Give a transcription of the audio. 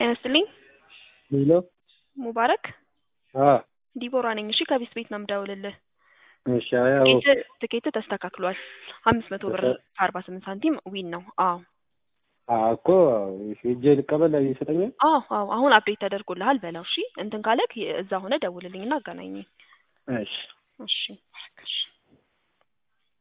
ጤና ይስጥልኝ ሄሎ ሙባረክ አዎ ዲቦራ ነኝ። እሺ ከቢስ ቤት ነው የምደውልልህ። እሺ አዎ ትኬት ተስተካክሏል። 500 ብር 48 ሳንቲም ዊን ነው። አዎ እኮ ሂጄ ልቀበል ይሰጠኛል? አዎ አሁን አፕዴት ተደርጎልሃል በለው። እሺ እንትን ካለክ እዛ ሆነ ደውልልኝና አገናኘኝ። እሺ እሺ